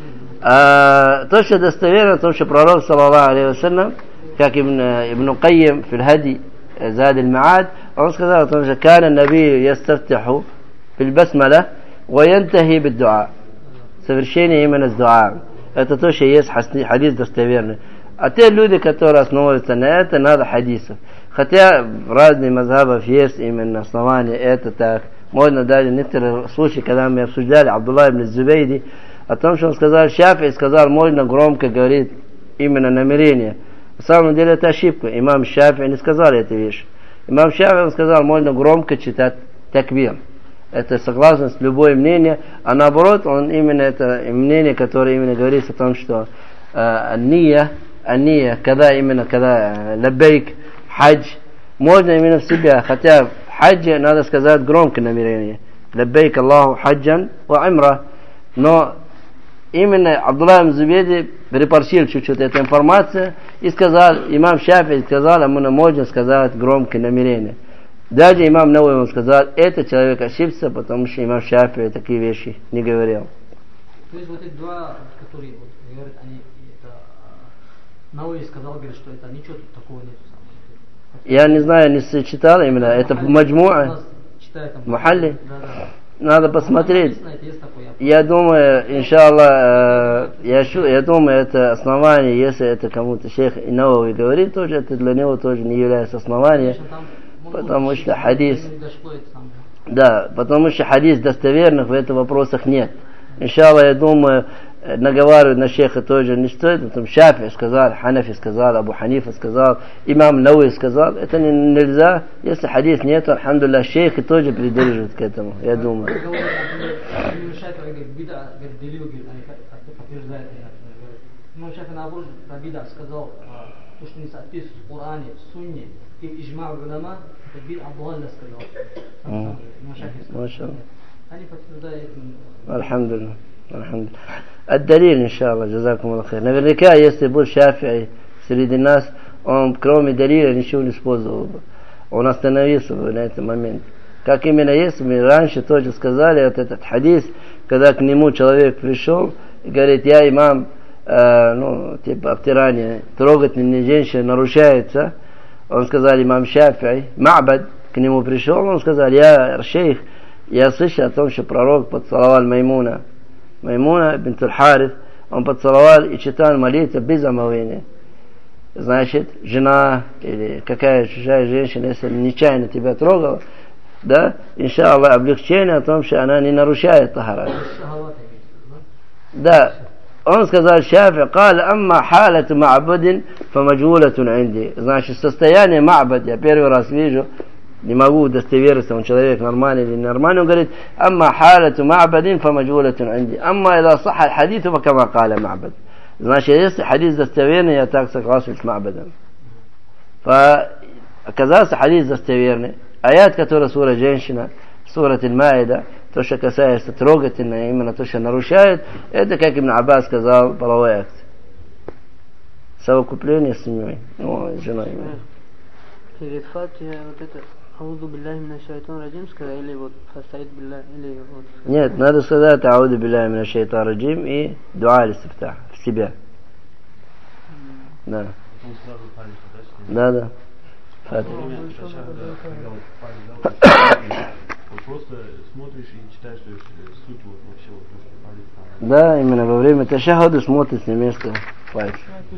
А то, что достоверно, то, что пророк, саллаллаху алейхи вассалям, как Ибн, Ибн Кайим в Хади, Зад аль-Ма'ад, он сказал о том, что كان النبي يستفتح بالبسملة وينتهي بالدعاء. Совершение именно с дуа. Это то, что есть хадис достоверный. А те люди, которые основываются на это, надо хадисов. Хотя в разных мазхабах есть именно основания, это так. Можно даже некоторые случаи, когда мы обсуждали Абдулла ибн Зубейди, о том, что он сказал, Шафи сказал, можно громко говорить именно намерение. На самом деле это ошибка. Имам Шафи не сказал эту вещь. Имам Шафи он сказал, можно громко читать такбир. Это согласно с любое мнение. А наоборот, он именно это мнение, которое именно говорит о том, что ния, ания, когда именно, когда лаббейк, хадж, можно именно в себя. Хотя в хаджи надо сказать громко намерение. Лаббейк Аллаху хаджан ва умра. Но именно Абдулла ибн Зубейди перепорсил чуть-чуть эту информацию и сказал, имам Шафи сказал, ему можно сказать громкое намерение. Даже имам Навави сказал, это человек ошибся, потому что имам Шафи такие вещи не говорил. То есть вот эти два, которые вот, говорят, они, это, Навави сказал, говорит, что это ничего тут такого нет. Я не знаю, не читал именно, это в Маджмуа, в Мухалли. Да, да. Надо посмотреть. Я думаю, иншаллах, я, я думаю, это основание, если это кому-то шейх Навави говорит, тоже это для него тоже не является основанием, потому что хадис, да, потому что хадис достоверных в этих вопросах нет. Иншаллах, я думаю, наговаривать на шейха тоже не стоит, потому что Шафи сказал, Ханафи сказал, Абу Ханифа сказал, имам Навави сказал, это не, нельзя, если хадис нет, альхамдулилlah, шейхи тоже придерживают к этому, я думаю. Имам Шафи наоборот про бида сказал, то, что не соответствует в Коране, в Сунне и в иджма уляма, это бид Абдулла сказал. Имам Шафи сказал. Они подтверждают этим. Альхамдулилlah. الدليل إن شاء الله جزاكم الله خير. Наверняка, если был Шафии среди нас, он кроме далиля ничего не использовал бы. Он остановился бы на этом моменте. Как именно есть, мы раньше тоже сказали, вот этот хадис, когда к нему человек пришел и говорит, я имам, э, ну, типа обтирание, трогательные женщины нарушается. Он сказал, имам Шафии, Ма'бад к нему пришел, он сказал, я шейх, я слышал о том, что пророк поцеловал Маймуна. Маймуна бинт аль-Харис, он поцеловал и читал молитву без омовения. Значит, жена или какая чужая женщина, если нечаянно тебя трогала, да, иншаллах, облегчение о том, что она не нарушает тахарат. Да, он сказал Шафи, قال أما حالة معبد فمجهولة عندي. Значит, состояние Ма'бад, я первый раз вижу, не могу удостовериться, он человек нормальный или ненормальный, он говорит, أما حالة معبد فمجهولة عندي. أما إذا صح الحديث فكما قال معبد. Значит, если хадис достоверный, я так согласен с Ма'бадом. Оказался хадис достоверный, Аят, который сура женщина, сура Аль-Маида, то, что касается трогательно, именно то, что нарушает, это, как Ибн Аббас сказал, половой акт. Совокупление с семьей, ну, с женой. Перед Фатихой вот это «Аузу билляхи мина шайтан раджим» сказать, или вот «Фастаид билля», или вот... Нет, надо сказать «Аузу билляхи мина шайтан раджим» и дуа аль-истифтах в себя. Да. Да, да. Фатиха. Вот просто смотришь и читаешь, то есть суть вот вообще вот то, что палец там. Да, именно во время ташахуда смотришь на место пальца.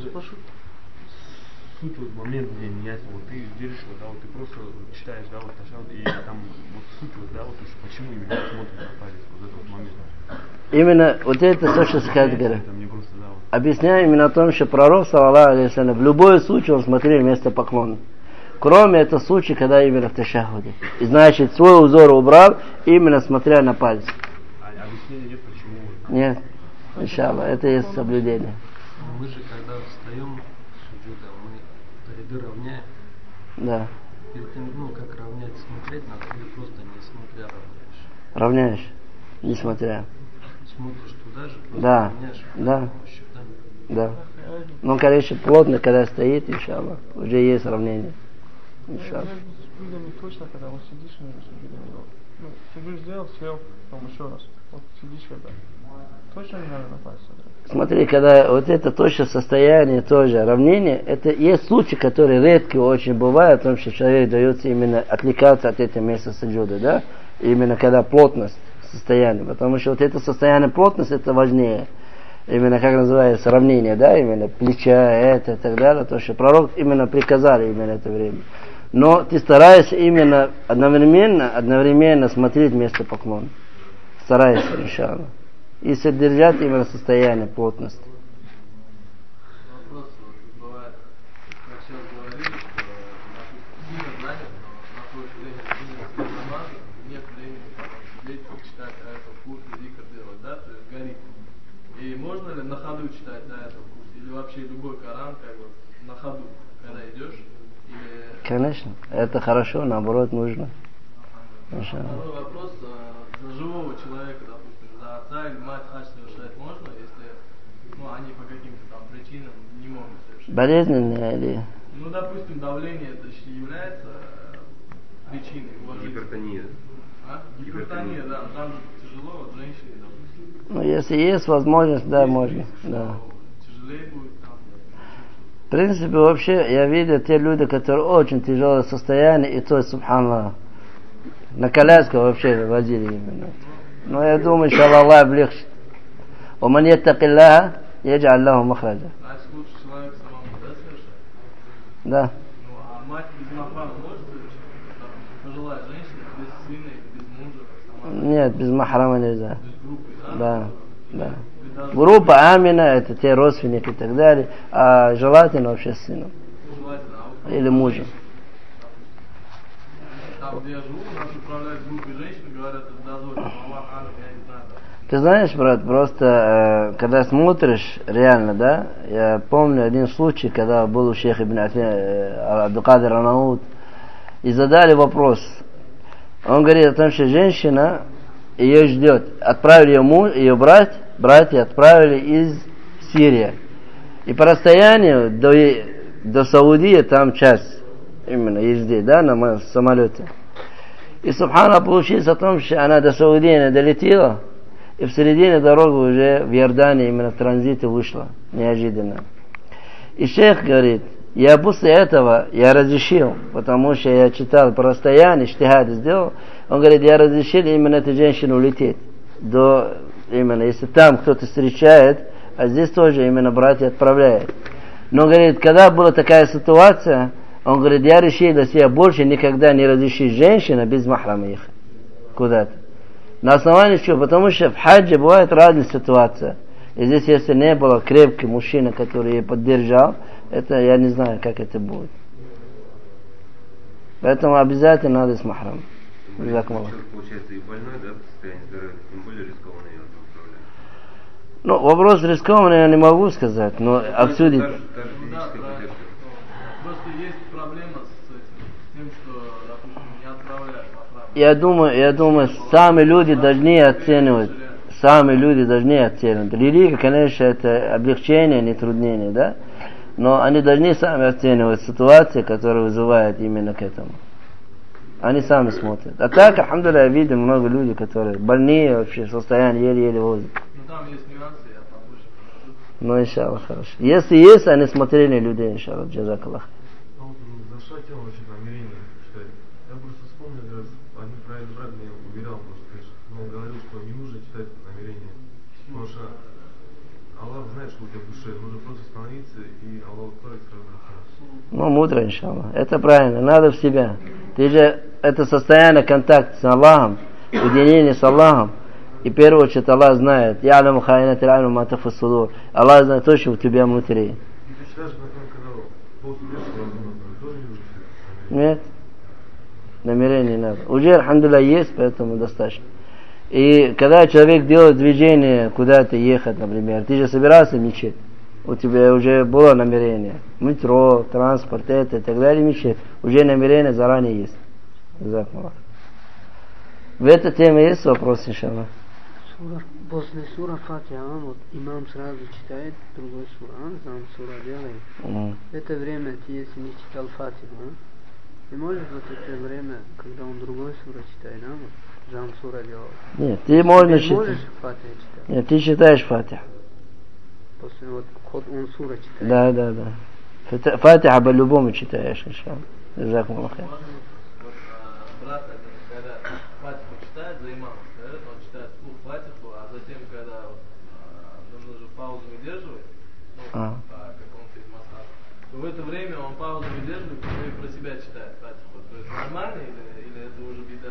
Суть вот момент, где меняется, вот ты держишь, вот, да, вот ты просто читаешь, да, вот ташахуд, и там вот суть вот, да, вот почему именно смотришь на палец, вот этот вот момент. Именно вот это то, что сказать говорят. Да, вот. Объясняю именно о том, что пророк, саллаллаху алейхи ва саллям, в любой случай он смотрел место поклона. Кроме этого случая, когда именно в ташахуде. И значит, свой узор убрал, именно смотря на пальцы. А объяснения нет, почему? Нет, иншаллах, это есть соблюдение. Мы же, когда встаем с суджуда, мы ряды равняем. Да. Перед тем, ну, как равнять, смотреть надо, или просто не смотря равняешь? Равняешь, не смотря. Смотришь туда же, просто Да, равняешь. да, Ощупь, да? да. Но, конечно, плотно, когда стоит, иншаллах, уже есть равнение. Иншаллах. С суджудами точно, когда вот сидишь между суджудами, ну, суджуд сделал, сел, потом еще раз, вот сидишь когда, точно не надо на пальцы содрать? Смотри, когда вот это точно состояние тоже равнение, это есть случаи, которые редкие очень бывают, потому что человек дается именно отвлекаться от этого места суджуда, да, именно когда плотность состояния, потому что вот это состояние плотности, это важнее. Именно, как называется, равнение, да, именно плеча, это и так далее, то, что пророк именно приказали именно это время. Но ты стараешься именно одновременно, одновременно смотреть место поклона. Стараешься, иншаллах. И содержать именно состояние плотности. Вопрос вот, бывает, как сейчас говорили, что сильно занят, но находишь время сильно намазы, нет времени потом сидеть, читать аятов курс, зикр делать, да, то есть горит. И можно ли на ходу читать аятов курс, или вообще любой Коран, как бы на ходу, когда идешь? Или... Конечно, это хорошо, наоборот, нужно. Иншаллах. Второй вопрос, за живого человека, допустим, за отца или мать хадж совершать можно, если, ну, они по каким-то там причинам не могут совершить? Болезненное или... Ну, допустим, давление это еще является причиной уважения. Гипертония. А? Гипертония, да, там же тяжело, вот женщине, допустим. Ну, если есть возможность, да, можно. Да. Тяжелее будет там. В принципе, вообще, я видел те люди, которые очень тяжелое состояние, и то, субханаллах, на коляске вообще возили именно. Но я думаю, иншаллах, Аллах облегчит. ومن يتق الله يجعل له مخرجا. Значит, лучше человек самому, да, совершать? Да. Ну, а мать без махрама может совершать? Там, пожилая женщина, без сына, без мужа, сама? Нет, без махрама нельзя. Без группы, да? Да, да. Группа амина, это те родственники и так далее, а желательно вообще с сыном. Желательно, а вот или мужем. Там, где я живу, нас управляют группой женщин, говорят, это дозор, Аллах, Аллах, я не знаю. Ты знаешь, брат, просто э, когда смотришь реально, да, я помню один случай, когда был у шейха ибн Абдул-Кадир Арнаут, и задали вопрос. Он говорит о том, что женщина ее ждет. Отправили ее муж, ее брат, братья отправили из Сирии. И по расстоянию до, до Саудии там час именно езды, да, на самолете. И субхана получилось о том, что она до Саудии не долетела, и в середине дороги уже в Иордании именно в транзите вышла, неожиданно. И шейх говорит, я после этого, я разрешил, потому что я читал по расстоянию, иштихад сделал, он говорит, я разрешил именно этой женщине улететь. До, именно, если там кто-то встречает, а здесь тоже именно братья отправляют. Но, говорит, когда была такая ситуация, он говорит, я решил для себя больше никогда не разрешить женщина без махрама ехать куда-то. На основании чего? Потому что в хаджи бывает разные ситуации. И здесь, если не было крепкий мужчина, который ее поддержал, это я не знаю, как это будет. Поэтому обязательно надо с махрам. Человек, получается, и больной, да, в состоянии здоровья, тем более рискованно ее отправлять. Ну, вопрос рискованный я не могу сказать, но ну, обсудить... Даже, даже физическая поддержка. Просто есть проблема с этим, с тем, что, допустим, не отправляют я думаю, я думаю, сами люди должны оценивать, сами люди должны оценивать. Религия, конечно, это облегчение, не труднение, да? Но они должны сами оценивать ситуации, которые вызывают именно к этому. Они сами смотрят. А так, алхамдулилля, я видел много людей, которые больные вообще, в состоянии еле-еле возят. Ну там есть нюансы, я попозже покажу. Ну, иншаллах, хорошо. Если есть, они смотрели людей, иншаллах, джазакаллах. Ну, зашла тема вообще намерения читать. Я просто вспомнил, как раз один правильный брат меня уверял, просто, но он говорил, что не нужно читать намерения. Потому что Аллах знает, что у тебя в душе. Нужно просто остановиться, и Аллах творит сразу. Ну, мудро, иншаллах. Это правильно, надо в себя. Ты же, это состояние контакта с Аллахом, единение с Аллахом. И в первую очередь Аллах знает. Яляму хайнат аль-альму ма тухфи ас-суdur. Аллах знает то, что у тебя внутри. И ты считаешь, когда после первого тоже не нужно читать? Нет. Намерение надо. Уже, алхамдулилля, есть, поэтому достаточно. И когда человек делает движение, куда-то ехать, например, ты же собирался в мечеть. У тебя уже было намерение. Метро, транспорт, это и так далее, мечеть. Уже намерение заранее есть. В этой теме есть вопрос, иншаллах? Сура, после сура Фатиха, вот имам сразу читает другой сура, сам сура делает. Mm. В это время ты, если не читал Фатиху, ты можешь вот это время, когда он другой сура читает, да, вот, Джам сура делал. Нет, ты можно читать. Можешь Фатиху читать? Нет, ты читаешь Фатих. После вот ход он сура читает. Да, да, да. Фатиха по-любому читаешь, иншаллах. Джазакумуллах хайр. Вот а, брат один, когда Фатиху читает за имамом, он читает вслух Фатиху, а затем, когда вот, а, нужно же паузу выдерживать, ну, А. по какому-то из масхабов, то в это время он паузу выдерживает и про себя читает Фатиху. То есть нормально или, или это уже беда?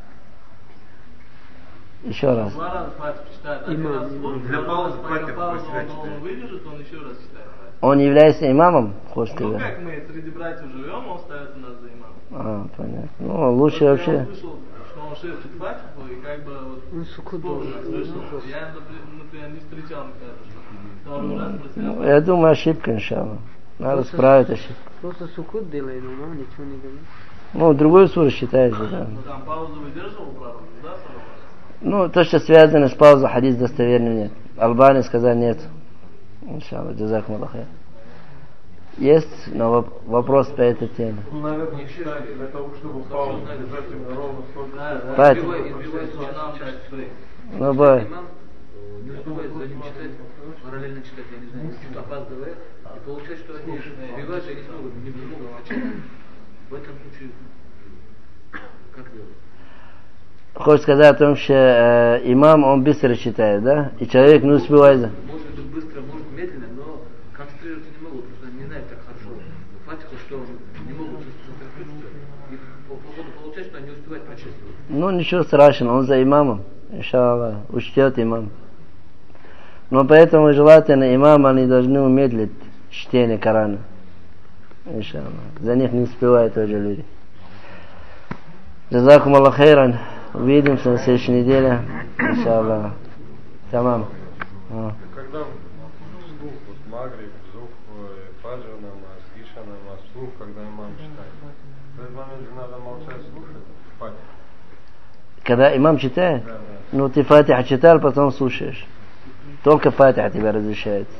Еще раз. Два раза Фатиху читает, один Имам, раз вслух, для второй паузы раз, пока Фатиху паузу про себя он, он читает. выдержит, он еще раз читает Фатиху. Он является имамом, хочешь Ну сказать? как мы среди братьев живем, он ставит у нас за имама. А, понятно. Ну, лучше Вот вообще. Я услышал, что он шепчет Фатиху, и как бы вот Он сукут вспомнил, должен. слышал. Я, например, не встречал никогда, что второй раз про себя. Ну, я думаю, ошибка, иншаллах. Надо Просто- исправить ошибку. Просто сукут делает, но ничего не говорит. Ну, другую суру считаешь же, да. Ну там паузу выдерживал пророк, да, салам? Ну, то, что связано с паузой, хадис достоверный нет. Албани сказал нет. Иншаллах, джазакумуллах хайр. Есть но воп- вопрос по этой теме. Ну, наверное, читали для того, чтобы паузу держать именно ровно столько. Да, да. Пать. Избивается нам дать брейк. Ну, бай. Имам не успевает за ним читать, параллельно читать, я не знаю, чуть опаздывает, и получается, что они сбиваются и не смогут, не, не могут начать. В этом случае, как делать? Хочешь сказать о том, что э, имам, он быстро читает, да? И человек не успевает. за- Может быть быстро, может медленно, но концентрироваться не могут, потому что не знают так хорошо. Фатиху, что не могут сосредоточиться. И по ходу получается, что они не успевают прочесть. Ну, ничего страшного, он за имамом. Иншаллах, учтет имам. Но поэтому желательно имам, они должны умедлить чтение Корана. Иншаллах. За них не успевают тоже люди. Джазакум Аллах хайран. Увидимся на следующей неделе. Иншаллах. Тамам. А. Когда вслух, вот Магриб, Зух, Фаджр намаз, Иша намаз, вслух, когда имам читает. В этот момент же надо молчать, слушать, спать. Когда имам читает, Да, да. ну ты Фатиха читал, потом слушаешь. Только Фатиха тебя разрешается.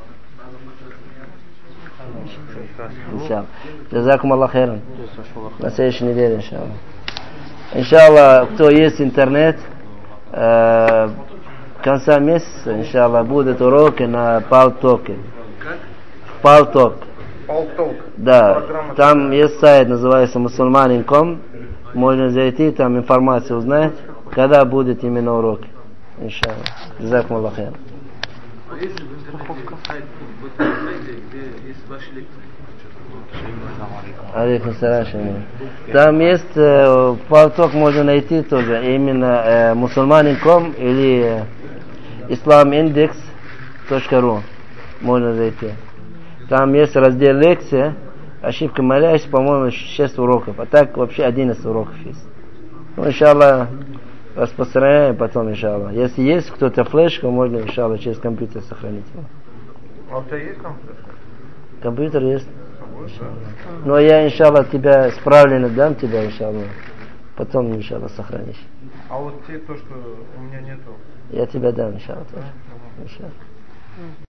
Иншаллах. Джазакум Аллах хайран. На следующей неделе, иншаллах. Иншаллах, кто есть интернет, э, в конце месяца, иншаллах, будут уроки на Палтоке. Палток. Да, там есть сайт, называется мусульманин точка ком. Можно зайти, там информацию узнать, когда будет именно урок. Иншаллах. Джазакум Аллах хайран. А если в интернете сайт, в этом сайте, где есть ваши лекции? Алейкум салам. Там есть э, Палток, можно найти тоже, именно э, мусульманин точка ком или islamindex точка ру. Можно зайти. Там есть раздел лекции, ошибка молящаяся, по-моему, шесть уроков. А так вообще одиннадцать уроков есть. Ну, иншаллах, распространяем потом, иншаллах. Если есть кто-то флешку, можно, иншаллах, через компьютер сохранить его. А у тебя есть компьютер? Компьютер есть. Но я, иншаллах, тебя справленно дам тебя, иншаллах. Потом, иншаллах, сохранишь. А вот те, то, что у меня нету. Я тебе дам, иншаллах, тоже. Ага. Иншаллах.